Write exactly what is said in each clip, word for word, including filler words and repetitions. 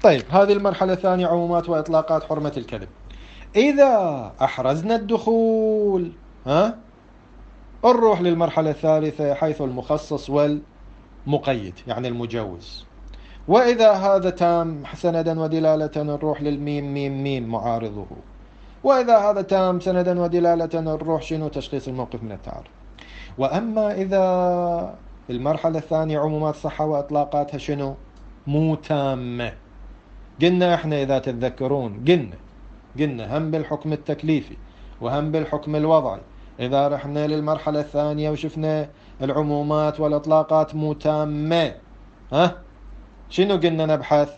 طيب هذه المرحلة الثانية، عمومات وإطلاقات حرمة الكذب. إذا أحرزنا الدخول ها نروح للمرحلة الثالثة حيث المخصص والمقيد، يعني المجوز. وإذا هذا تام سندا ودلالة نروح للميم ميم ميم معارضه. وإذا هذا تام سندا ودلالة نروح شنو؟ تشخيص الموقف من التعارض. وأما إذا المرحلة الثانية عمومات صحة وإطلاقاتها شنو؟ مو تامة. قلنا إحنا إذا تتذكرون قلنا قلنا هم بالحكم التكليفي وهم بالحكم الوضعي. إذا رحنا للمرحلة الثانية وشفنا العمومات والإطلاقات مو تامة، ها شنو قلنا نبحث؟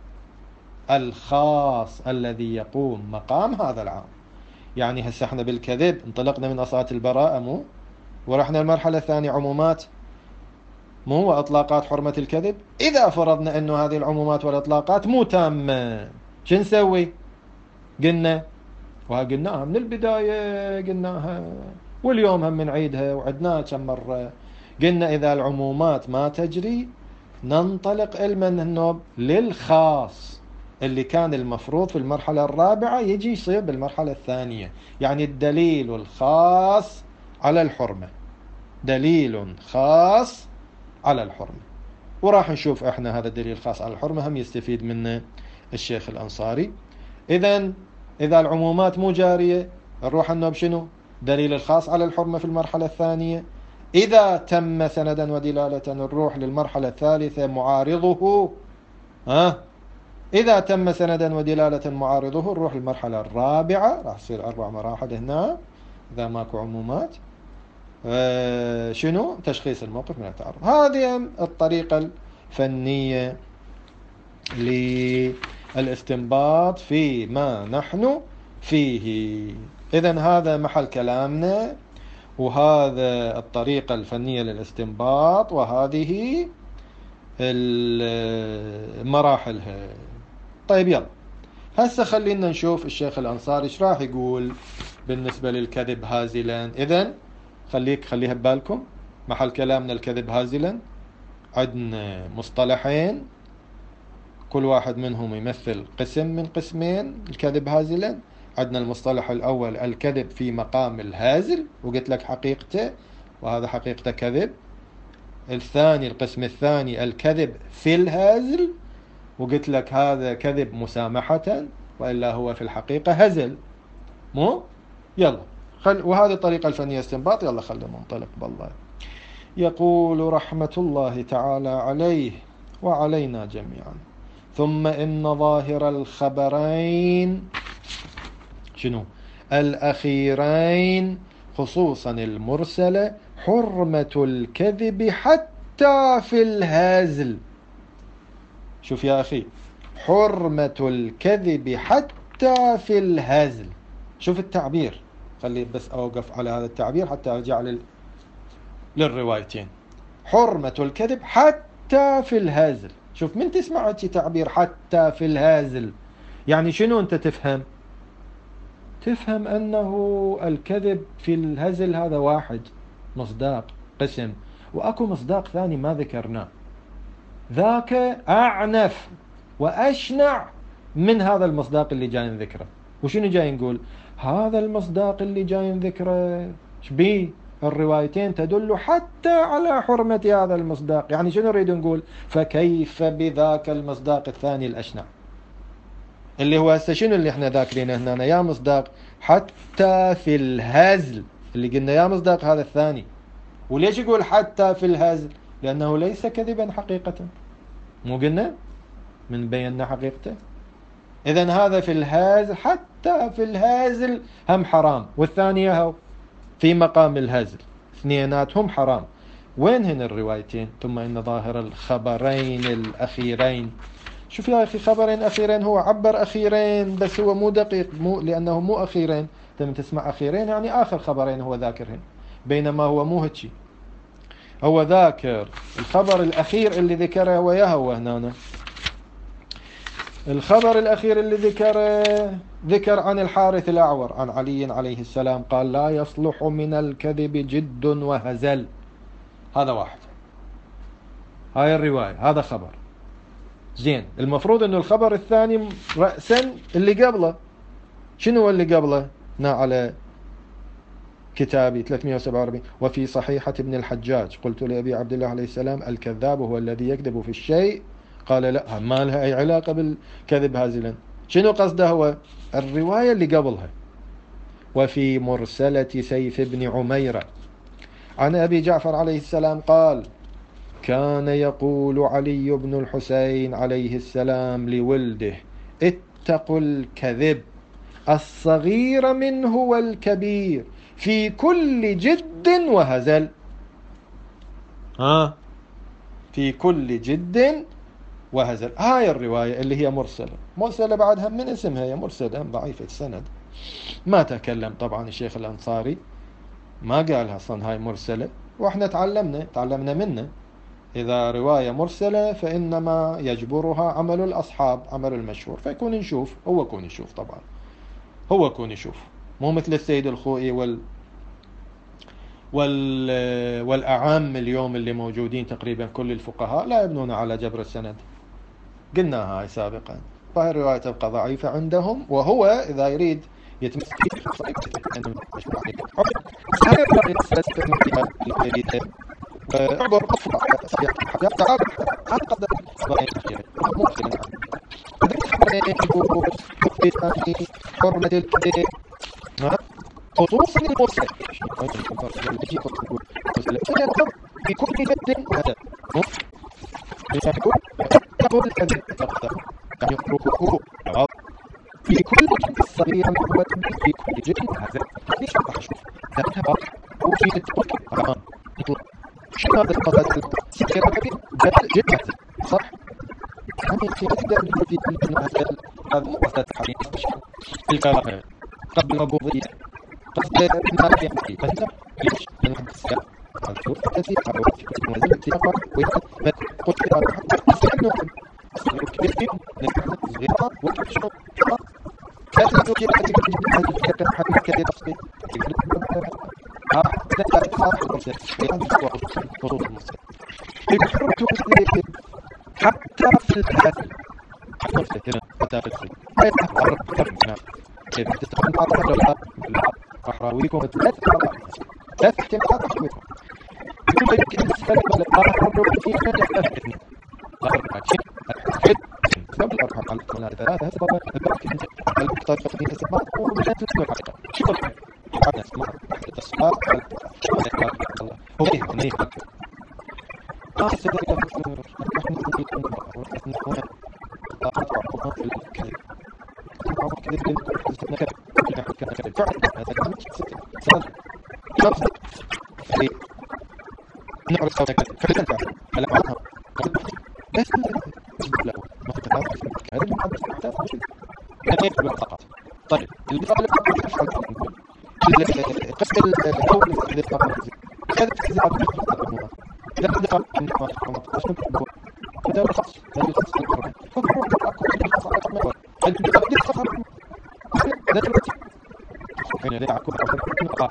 الخاص الذي يقوم مقام هذا العام. يعني هسه احنا بالكذب انطلقنا من أصالة البراءة مو، ورحنا المرحلة الثانية عمومات مو وإطلاقات حرمة الكذب. إذا فرضنا أنه هذه العمومات والإطلاقات مو تامة شو نسوي؟ قلنا وقلناها من البداية، قلناها واليوم هم نعيدها وعدناها كم مرة. قلنا إذا العمومات ما تجري ننطلق علما النوب للخاص اللي كان المفروض في المرحلة الرابعة يجي يصير بالمرحلة الثانية، يعني الدليل الخاص على الحرمة، دليل خاص على الحرمة. وراح نشوف احنا هذا الدليل الخاص على الحرمة هم يستفيد منه الشيخ الأنصاري. إذن إذا العمومات مو جارية نروح النوب شنو؟ دليل الخاص على الحرمة في المرحلة الثانية. إذا تم سندا ودلالة نروح للمرحلة الثالثة معارضه. ها إذا تم سندا ودلالة معارضه نروح للمرحلة الرابعة، راح يصير أربع مراحل هنا إذا ماكو عمومات. آه شنو؟ تشخيص الموقف من التعارض. هذه الطريقة الفنية للاستنباط فيما نحن فيه. إذن هذا محل كلامنا، وهذا الطريقة الفنية للاستنباط، وهذه مراحلها. طيب يلا هسه خلينا نشوف الشيخ الأنصاري ايش راح يقول بالنسبة للكذب هازلا. إذن خليك خليها ببالكم محل كلامنا الكذب هازلا. عندنا مصطلحين كل واحد منهم يمثل قسم من قسمين الكذب هازلا. عندنا المصطلح الأول الكذب في مقام الهازل، وقلت لك حقيقته وهذا حقيقته كذب. الثاني القسم الثاني الكذب في الهازل، وقلت لك هذا كذب مسامحة وإلا هو في الحقيقة هزل مو. يلا خل وهذه الطريقة الفنية استنباط. يلا خلينا ننطلق بالله. يقول رحمة الله تعالى عليه وعلينا جميعا: ثم إن ظاهر الخبرين شنو؟ الأخيرين خصوصا المرسلة حرمة الكذب حتى في الهازل. شوف يا أخي، حرمة الكذب حتى في الهازل. شوف التعبير، خلي بس أوقف على هذا التعبير حتى أرجع لل... للروايتين. حرمة الكذب حتى في الهازل. شوف من تسمع تعبير حتى في الهازل يعني شنو أنت تفهم؟ تفهم أنه الكذب في الهزل هذا واحد مصداق قسم، وأكو مصداق ثاني ما ذكرناه، ذاك أعنف وأشنع من هذا المصداق اللي جاي نذكره. وشنو جاي نقول؟ هذا المصداق اللي جاي نذكره شبيه؟ الروايتين تدل حتى على حرمة هذا المصداق. يعني شنو نريد نقول؟ فكيف بذاك المصداق الثاني الأشنع اللي هو هسه شنو اللي احنا ذاكرينه هنا؟ يا مصداق حتى في الهزل اللي قلنا يا مصداق هذا الثاني. وليش يقول حتى في الهزل؟ لأنه ليس كذبا حقيقة، مو قلنا من بينا حقيقته. إذن هذا في الهازل، حتى في الهازل هم حرام، والثانية هو في مقام الهزل، اثنيناتهم حرام. وين هن الروايتين؟ ثم إن ظاهر الخبرين الأخيرين. شوف يا أخي، خبرين أخيرين هو عبر أخيرين بس هو مو دقيق، مو لأنه مو أخيرين. لما تسمع أخيرين يعني آخر خبرين هو ذاكرهن، بينما هو مو هيك. هو ذاكر الخبر الأخير اللي ذكره وياه هو هنا. الخبر الأخير اللي ذكره ذكر عن الحارث الأعور عن علي عليه السلام قال: لا يصلح من الكذب جد وهزل. هذا واحد، هاي الرواية، هذا خبر. زين، المفروض أنه الخبر الثاني رأسا اللي قبله. شنو اللي قبله؟ نا على كتابي ثلاثمئة وسبعة وأربعين: وفي صحيحة ابن الحجاج قلت لأبي عبد الله عليه السلام: الكذاب هو الذي يكذب في الشيء. قال: لا، ما لها أي علاقة بالكذب هازلا. شنو قصده هو؟ الرواية اللي قبلها: وفي مرسلة سيف بن عميرة عن أبي جعفر عليه السلام قال: كان يقول علي بن الحسين عليه السلام لولده: اتقوا الكذب الصغير منه والكبير في كل جد وهزل. ها، في كل جد وهزل. هاي الرواية اللي هي مرسلة. مرسلة بعدها من اسمها هي مرسلة، ضعيفة السند. ما تكلم طبعا الشيخ الأنصاري، ما قالها أصلا هاي مرسلة، وإحنا تعلمنا تعلمنا منه إذا رواية مرسلة فإنما يجبرها عمل الأصحاب، عمل المشهور، فيكون نشوف، هو يكون يشوف طبعا، هو يكون يشوف، مو مثل السيد الخوئي وال وال والأعام اليوم اللي موجودين تقريبا كل الفقهاء لا يبنون على جبر السند. قلنا هاي سابقا، فهي الرواية تبقى ضعيفة عندهم، وهو إذا يريد يتمسك عبر حرمة الكذب خصوصا المرسل في كل جد وهذا يقول الكذب في كل جد صغير في كل جد وهذا ليش أشوف ذاتها وفي التوكل شنو هذا القصد سكر كبير جدا صح؟ أنا في أكثر في هذا هذا قصد حديث الكلام قبل الربوبية قصد ما في حديث فهذا ليش أنا أحس الشوف الذي أو في كل منزل تيقظ ويقول قلت له حتى أستنى كبير نحن صغيرة وكشوف لا تنسوا كيف تكتب هذه الفكرة حتى كذا تصدق ها ده لا صار المرسل خصوص المرسل حتى في الحد حتى هنا حتى في الحد هاي الأخبار كيف تستخدم بعض الأخبار أحراويكم ثلاث ثلاث احتمالات أحراويكم يقول لك أن السبب الأخبار فيها اثنين أربعة حد قبل أربعة على الثلاثة ثلاثة سبب البركة المختار فيه السبب ومشان تذكر حقيقة شو الحقيقة حنا اسمع التصفيق شو الحقيقة الله هو فيه هنيه ما السبب إذا نحن نريد أن نقول أقطع في الكذب أقطع في الكذب نكذب كنا كنا كذب فعلا هذا مش سكت صار شخص في نعرف صوتك فلسفة على بعضها بس لا ما تتعرف هذا المحدث محتاج مش كيف بالفقط. طيب البطاقة اللي قصد الأول اللي قبل هذا الزعل لا تدفع عن أصلا هذا الخاص هذا الخاص هنا لا أكون أقرأ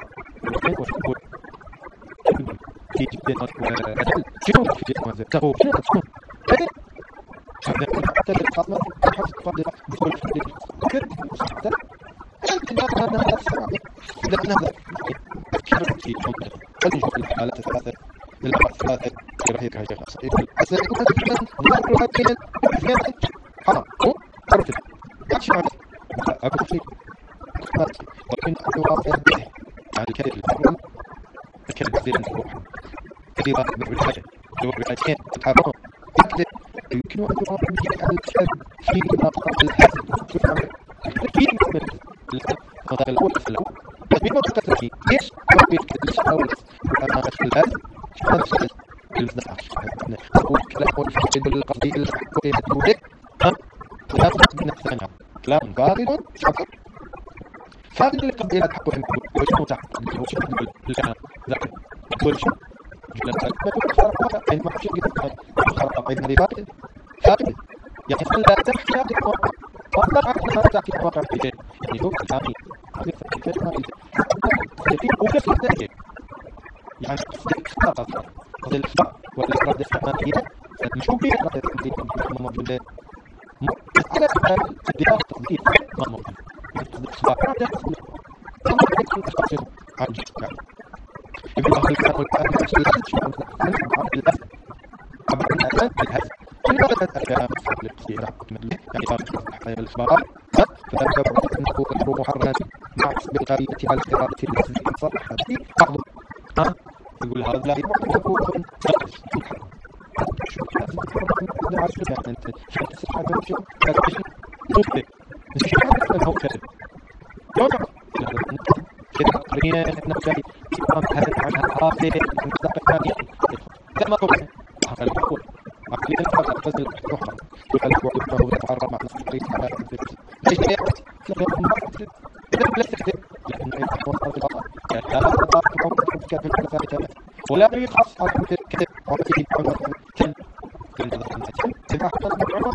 في جدا شنو في جدا تقول شنو تقول هذا هذا حتى الخاطر حتى تفضل بكل كل حتى أنت لا تنام هذا السبب إذا نهض كيف في حكم خلينا نشوف الحالات الثلاثة الثلاثة في رأيك هاي خاصة أصلا يكون هذا لا يكون هذا حرام هو عرفت أكش عرفت أقول شيء ولكن أقول يعني كذا الحرام كذا كثير من الروح كثير من الحاجة يروح بالحاجتين حرام يكذب يمكن أن يرى على الكتاب في مقطع الحزن في مثل القطع الأول في الأول تطبيق مقطع فيه ليش تطبيق الأول أنا الحزن هذا الشيء المصدر أقول كلام والفقد القصدي الحقوقي الدولي ها لا تقدم نفسنا كلام باطل شكر فاقد القضية الحقوقي وشنو تحت وشنو الكلام ذاك كل شيء جلنا ما تقول خرق ما ما شيء قد خرق بين الرباط فاقد يعني لا تحكي هذه المواقع والله عارف ما تحكي المواقع في يعني هو كلامي هذه فكرة ما في وكيف تحكي يعني خطأ قصد الخطأ والإفراد الاستعمالية مش ممكن إفراد موجودة على ادخار تطبيق مضمون الاصبع هذا عن جسد يقول أخي الكتاب والكتاب الأسئلة شمال الأسئلة قبل الأسئلة الهز من بدأت أفعال الاقتراع يعني صار حياة الإخبار فتذكر أنه يكون محررا مع بالغالية على القراءة التي صرح في بعض ها يقول هذا لا يكون محرر شو هذا عارف شو أنت شو تصح هذا شو هذا شيء مختلف مش هذا هو كذب يوم كده تقريبا احنا في كلام هذا عنها حاصل مستقبل كما قلت هذا الحقول عقلية الفرق تفضل الروح وخلق وقفه وتعرف مع التقريب على ايش هي إذا بلا استخدام لكن وصل في الأطار لا أطار في كتاب الثابتة ولا يريد خاص على كتاب عرفه عمر كان كان إذا حصل العمر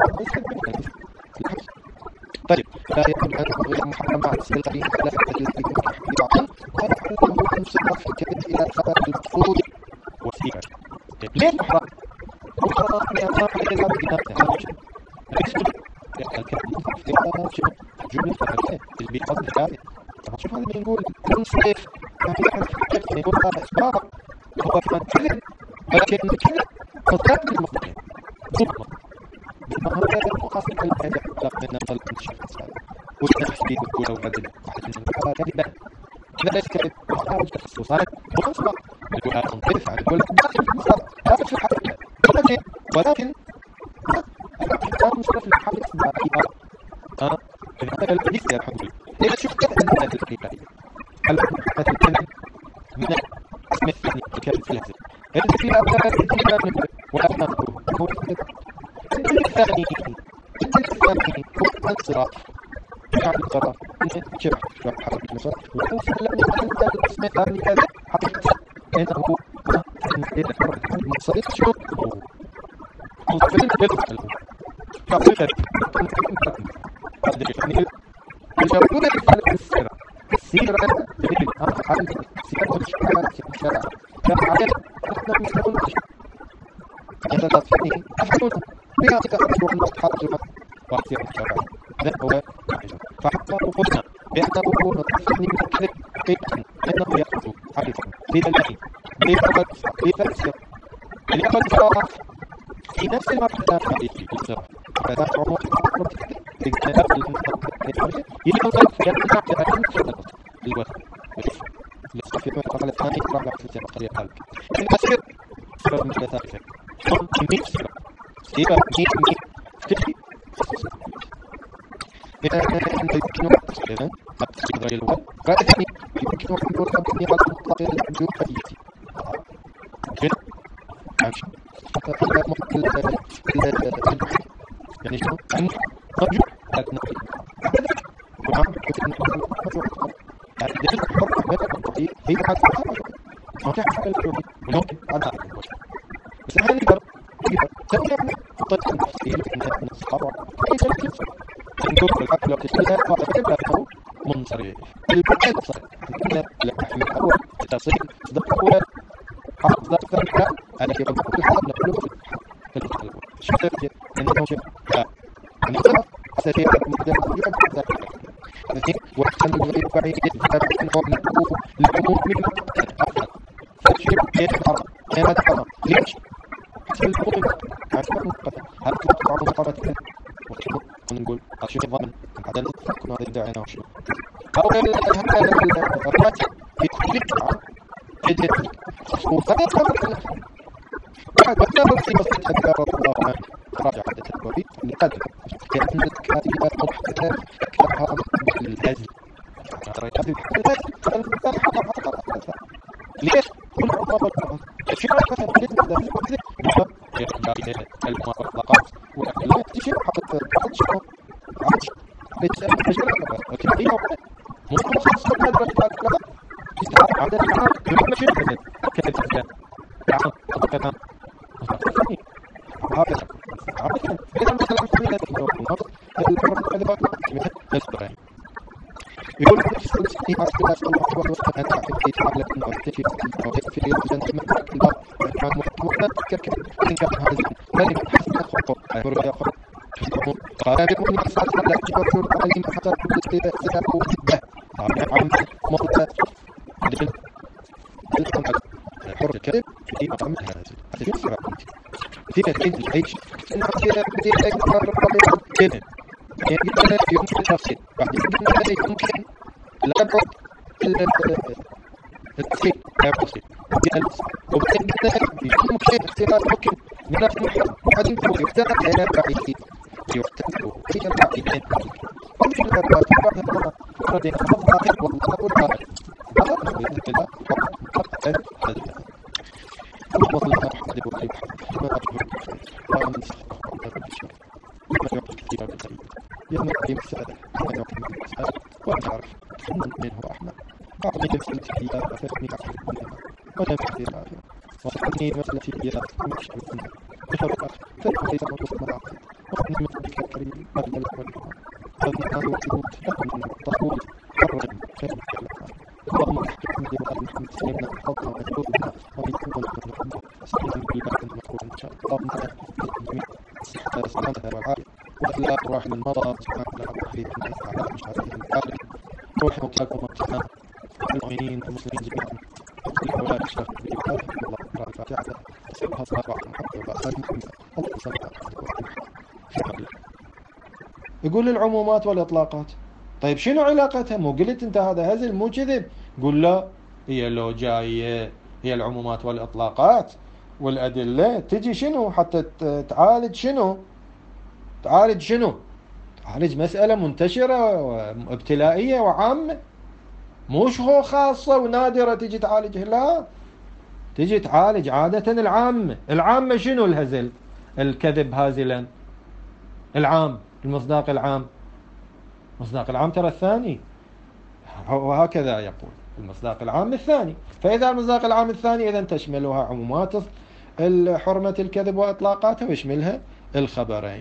طيب لا يكون هذا محرم مع السلطين لا التي ببعض هذا هو المصرف في الكتاب إلى سبب الفروض والسيرة ليه محرم؟ محرم لأنه إلى بناء هذا الشيء ليس الكلام في جملة فقط اللي بيقصد الكلام طبعا شوف هذا بنقول منصف نقول هذا إسباب هو كمان كذب ولكن كذب فضلات المخطئين ضبط بمهارة المقاصد الأداء من نظل الشيخ السابق والتحسين والكولة والعدل واحد من الحوار كذبا هذا ليس كذب وخارج تخصصات وخصوصا الكولة تنطلف على الكولة داخل في المصاب داخل في الحقيقة ولكن ولكن الكتاب مصرف للحالة السابقة ها هذا الحديث يا الحمد لله إذا شفت أن هذا الحقيقة هل هذا الكلام من اسم الثاني الكلام في الهزل هذا في أبدا الكلام وأبناءه هو الثاني الثاني الثاني هو الصراط شعب الصراط شبه شعب حرب المصر وأوصل له أن الاسم الثاني هذا حقيقة إنه هو المصري شو مصري بالفعل فقط يجاوبون رسالة السيرة السيرة دليل أمر حال سيرة الشرع الشرع فعليه نحن نسأل الشرع يتدفعني أحدث بياتك أسبوع المصطحات الجمع وأحسير الشرع ذا هو فحتى قلنا بأنه نتفعني من الكذب حقيقة أنه يأخذ حقيقة في دلائل لفقد لفقد لفقد صراحة في نفس المرحلة هذه الصراحة فذا عمر اجتناب المستقبل يتوصل يرتفع لأكل شغلة الوزن الاستفيد من القرار الثاني رابع في السنة قرية قلب الأسير سبب من ثالثة هم مية سبب سبب مية مية تبقي إذا أنت يمكن أن تستخدم أبتسك غير الوزن غير الثاني يمكن أن تكون خمسمية على المطلق الجود فديتي غير عايش هذا محل يعني شنو؟ رجل لكن تمام يعني دليل الحر بين التطبيق هي حاجة ما تعرف التوحيد وممكن أنا بس هذا يقدر يقدر تبي يعني خطة التفصيل من الصحابة أي شيء كذا نقول الحق لو تشتريها واحد كذا هو منصرف البعد صار كذا لا في الأول التصير صدق هو حق صدق ذلك أنا كيف بقول الحق نقوله في الحق شفت كيف إنه شيء نقدر سريع مقدار يبقى ذلك لكن وحسن الغير بعيد الكتاب إنه نقوله للعموم من أفضل فشيء كيف حرام كما حرام ليش؟ حسن الحقوق عشان نقطة هل تقطع مقارنة وشو ونقول أشوف الضمن بعدين تحكم هذا الداعي أنا وشو أو هذا الرمات في كل جمعة جديد وثلاث مرات بعد وثلاث في مسجد أكبر الله عنه راجع عدة الوفي لقدر كأن الكاتبات مضحكة كلها بالهزل ليش؟ كل عطابة الشيء كثير جدا جدا المطلقات والأكلات تشير حقت بعض الشيء عادش بتشير لكن هي ممكن خاصة هذا الأكلات تستعب عدد الأكلات يمكن شيء جدا كذا جدا يعني طبقا هذا عادة إذا مثلا في هذا النقطة الأدوات تستطيع يقول في السلسلة في أصل الأصل الأحوال والتفاعل في حالة المؤسسة في الجنة من الباب كان محتوى كركب إن كان هذا ذلك حسب الخطوة مرة أخرى قال بكم من الصلاة لا تشركوا عليهم حتى تستيقظوا به عام مطلق حر الكذب في مقام الهازل حتى في سبع في تدريج العيش إن عصير بديل أكبر رقم كذب يمكن التفصيل بعد يمكن لا يبعد التفصيل لا يبعد وبعدين يمكن اختلاف ممكن من المحرم وبعدين يحتاج إلى بعيد يحتاج إلى بعيد ومن الأربعة بعد الله بعدين الله والله والله يوم القيامة سأله يوم القيامة سأله وأعرف من منه رحمة أعطني مسألتي إياه أفرني أعرف منها ولا مشكلة الآخرة وأعطني مسألتي إياه مشكلة منها بخير الآخرة فإن ليس موضوع مراقب وأن من ذلك الكريم أبدا لك والكرام فإن هذا وجود لكم من الطاغوت حرم خير الآخرة اللهم احفظ محمد وآل محمد سلمنا من فضلنا ومجهودنا ومن كل محمد سلمنا من بلاد المذكور إن شاء الله اللهم احفظ الصحة والسلامة والعافية وأخلاق روح المرضى سبحانه وتعالى من استعلاء مشاهدهم العالم روح مطلق ومطلق المؤمنين والمسلمين جميعا وكل أولاد الشيخ بالإبقاء الله تعالى الفاتحة تسبها صلاة محمد وآل محمد الله صلى الله عليه وسلم. يقول العمومات والإطلاقات طيب شنو علاقتها؟ مو قلت انت هذا هزل مو كذب؟ قل لا هي لو جاية هي العمومات والإطلاقات والأدلة تجي شنو حتى تعالج شنو تعالج شنو تعالج مسألة منتشرة وابتلائية وعامة مو شو خاصة ونادرة تجي تعالجها لا تجي تعالج عادة العامة. العامة شنو؟ الهزل الكذب هازلا العام المصداق العام مصداق العام ترى الثاني وهكذا يقول المصداق العام الثاني. فإذا المصداق العام الثاني إذا تشملها عمومات حرمة الكذب وإطلاقاتها ويشملها الخبرين.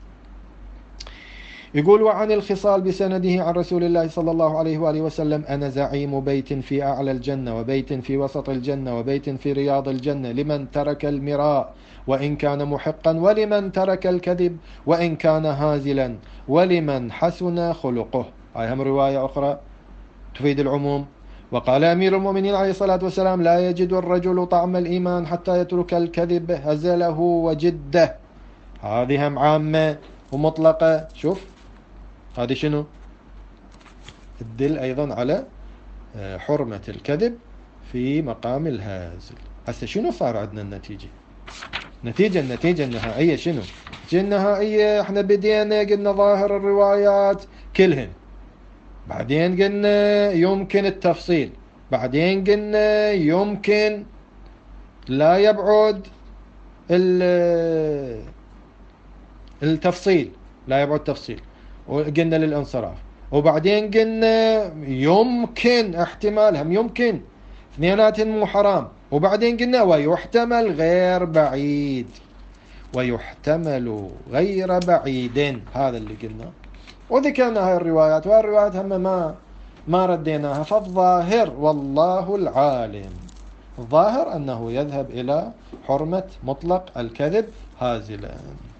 يقول وعن الخصال بسنده عن رسول الله صلى الله عليه وآله وسلم أنا زعيم بيت في أعلى الجنة وبيت في وسط الجنة وبيت في رياض الجنة لمن ترك المراء وإن كان محقا ولمن ترك الكذب وإن كان هازلا ولمن حسن خلقه. هاي هم رواية أخرى تفيد العموم. وقال أمير المؤمنين عليه الصلاة والسلام لا يجد الرجل طعم الإيمان حتى يترك الكذب هزله وجده. هذه هم عامة ومطلقة. شوف هذه شنو تدل أيضا على حرمة الكذب في مقام الهازل. هسه شنو صار عندنا النتيجة؟ نتيجة النتيجة النهائية شنو؟ النتيجة النهائية احنا بدينا قلنا ظاهر الروايات كلهن بعدين قلنا يمكن التفصيل بعدين قلنا يمكن لا يبعد التفصيل لا يبعد التفصيل وقلنا للانصراف وبعدين قلنا يمكن احتمال هم يمكن اثنيناتهم مو حرام وبعدين قلنا ويحتمل غير بعيد ويحتمل غير بعيد هذا اللي قلنا وذكرنا هاي الروايات والروايات هم ما ما رديناها. فالظاهر والله العالم الظاهر أنه يذهب إلى حرمة مطلق الكذب هازلا.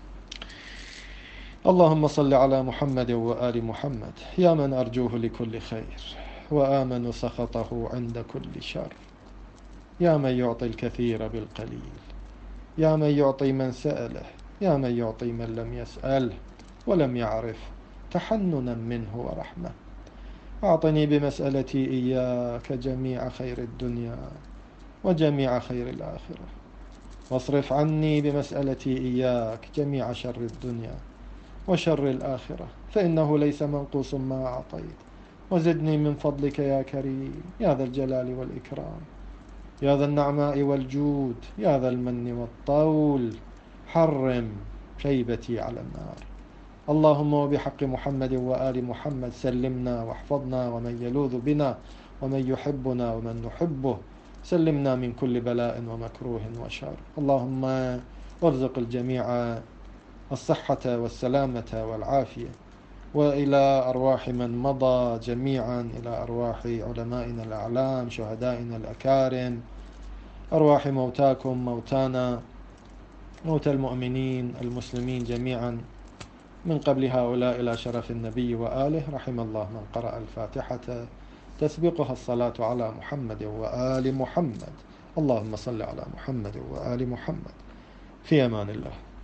اللهم صل على محمد وآل محمد يا من أرجوه لكل خير وآمن سخطه عند كل شر يا من يعطي الكثير بالقليل يا من يعطي من سأله يا من يعطي من لم يسأله ولم يعرف تحننا منه ورحمة. أعطني بمسألتي إياك جميع خير الدنيا وجميع خير الآخرة واصرف عني بمسألتي إياك جميع شر الدنيا وشر الآخرة فإنه ليس منقوص ما أعطيت وزدني من فضلك يا كريم يا ذا الجلال والإكرام يا ذا النعماء والجود يا ذا المن والطول حرم شيبتي على النار. اللهم وبحق محمد وآل محمد سلمنا واحفظنا ومن يلوذ بنا ومن يحبنا ومن نحبه سلمنا من كل بلاء ومكروه وشر. اللهم وارزق الجميع الصحة والسلامة والعافية وإلى أرواح من مضى جميعا إلى أرواح علمائنا الأعلام شهدائنا الأكارم أرواح موتاكم موتانا موتى المؤمنين المسلمين جميعا من قبل هؤلاء إلى شرف النبي وآله. رحم الله من قرأ الفاتحة تسبقها الصلاة على محمد وآل محمد. اللهم صل على محمد وآل محمد. في أمان الله.